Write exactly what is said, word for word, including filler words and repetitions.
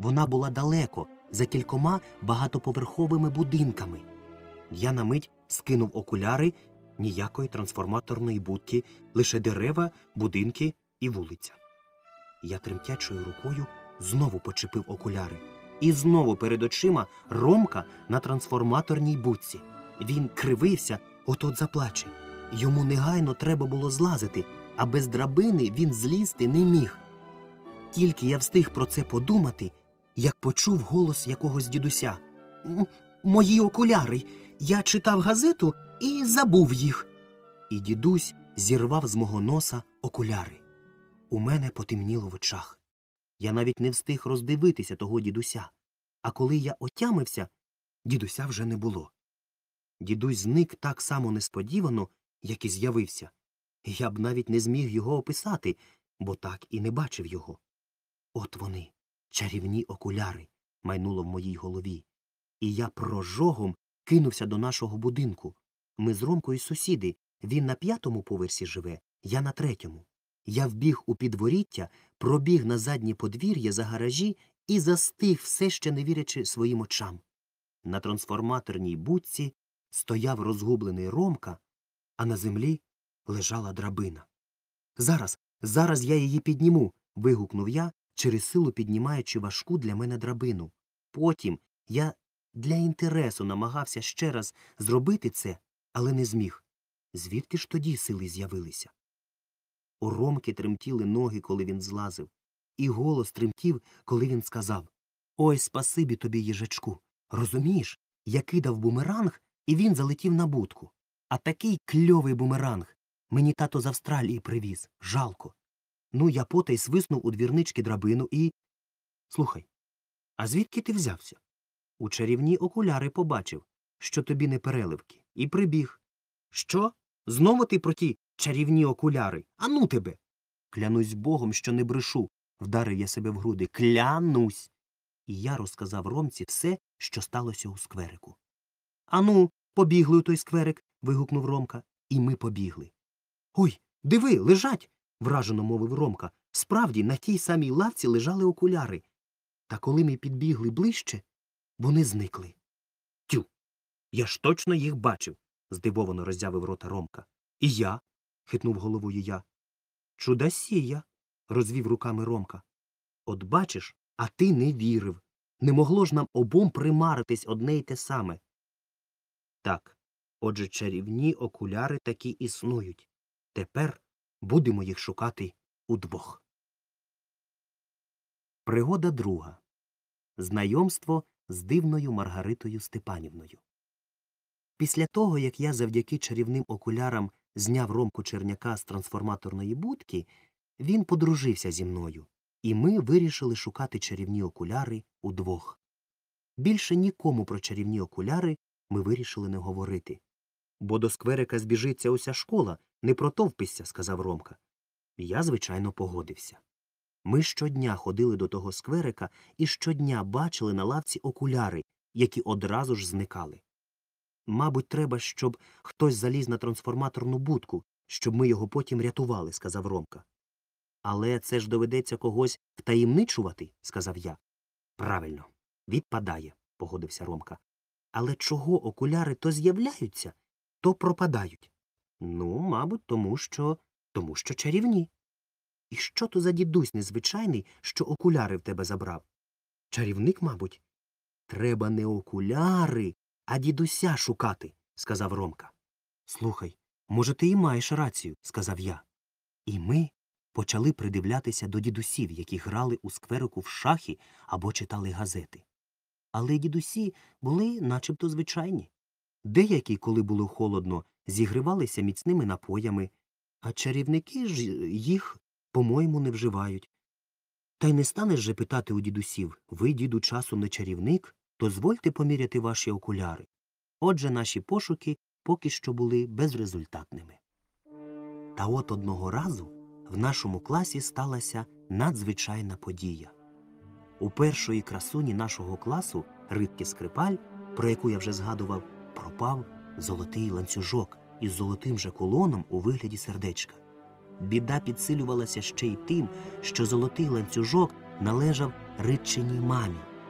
Вона була далеко, за кількома багатоповерховими будинками. Я на мить скинув окуляри, ніякої трансформаторної будки, лише дерева, будинки і вулиця. Я тремтячою рукою знову почепив окуляри. І знову перед очима Ромка на трансформаторній будці. Він кривився, от-от заплаче. Йому негайно треба було злазити, а без драбини він злізти не міг. Тільки я встиг про це подумати, як почув голос якогось дідуся. «М- Мої окуляри! Я читав газету і забув їх!» І дідусь зірвав з мого носа окуляри. У мене потемніло в очах. Я навіть не встиг роздивитися того дідуся. А коли я отямився, дідуся вже не було. Дідусь зник так само несподівано, як і з'явився. Я б навіть не зміг його описати, бо так і не бачив його. От вони, чарівні окуляри, майнуло в моїй голові. І я прожогом кинувся до нашого будинку. Ми з Ромкою сусіди. Він на п'ятому поверсі живе, я на третьому. Я вбіг у підворіття, пробіг на заднє подвір'я за гаражі і застиг, все ще не вірячи своїм очам. На трансформаторній будці стояв розгублений Ромка, а на землі лежала драбина. «Зараз, зараз я її підніму!» – вигукнув я, через силу піднімаючи важку для мене драбину. Потім я для інтересу намагався ще раз зробити це, але не зміг. Звідки ж тоді сили з'явилися? У Ромки тремтіли ноги, коли він злазив, і голос тремтів, коли він сказав: «Ой, спасибі тобі, їжачку! Розумієш, я кидав бумеранг, і він залетів на будку. А такий кльовий бумеранг мені тато з Австралії привіз. Жалко. Ну, я потай свиснув у двірнички драбину і... Слухай, а звідки ти взявся? У чарівні окуляри побачив, що тобі не переливки, і прибіг. Що? Знову ти про ті чарівні окуляри? А ну тебе! Клянусь Богом, що не брешу, вдарив я себе в груди. Клянусь! І я розказав Ромці все, що сталося у скверику. Ану, побігли у той скверик, вигукнув Ромка, і ми побігли. Ой, диви, лежать, вражено мовив Ромка. Справді, на тій самій лавці лежали окуляри. Та коли ми підбігли ближче, вони зникли. Тю, я ж точно їх бачив, здивовано роззявив рота Ромка. І я, хитнув головою я. Чудосія, розвів руками Ромка. От бачиш, а ти не вірив. Не могло ж нам обом примаритись одне й те саме. Так, отже, чарівні окуляри таки існують. Тепер будемо їх шукати удвох. Пригода друга. Знайомство з дивною Маргаритою Степанівною. Після того, як я завдяки чарівним окулярам зняв Ромку Черняка з трансформаторної будки, він подружився зі мною, і ми вирішили шукати чарівні окуляри удвох. Більше нікому про чарівні окуляри ми вирішили не говорити. Бо до скверика збіжиться уся школа, не протовпися, сказав Ромка. Я, звичайно, погодився. Ми щодня ходили до того скверика і щодня бачили на лавці окуляри, які одразу ж зникали. Мабуть, треба, щоб хтось заліз на трансформаторну будку, щоб ми його потім рятували, сказав Ромка. Але це ж доведеться когось втаємничувати, сказав я. Правильно, відпадає, погодився Ромка. Але чого окуляри то з'являються, то пропадають? Ну, мабуть, тому що... тому що чарівні. І що то за дідусь незвичайний, що окуляри в тебе забрав? Чарівник, мабуть. Треба не окуляри, а дідуся шукати, сказав Ромка. Слухай, може, ти і маєш рацію, сказав я. І ми почали придивлятися до дідусів, які грали у скверику в шахи або читали газети. Але дідусі були начебто звичайні. Деякі, коли було холодно, зігрівалися міцними напоями, а чарівники ж їх, по-моєму, не вживають. Та й не станеш же питати у дідусів: ви, діду, часом не чарівник, дозвольте поміряти ваші окуляри. Отже, наші пошуки поки що були безрезультатними. Та от одного разу в нашому класі сталася надзвичайна подія. У першої красуні нашого класу, Ритки Скрипаль, про яку я вже згадував, пропав золотий ланцюжок із золотим же кулоном у вигляді сердечка. Біда підсилювалася ще й тим, що золотий ланцюжок належав Ритчиній мамі.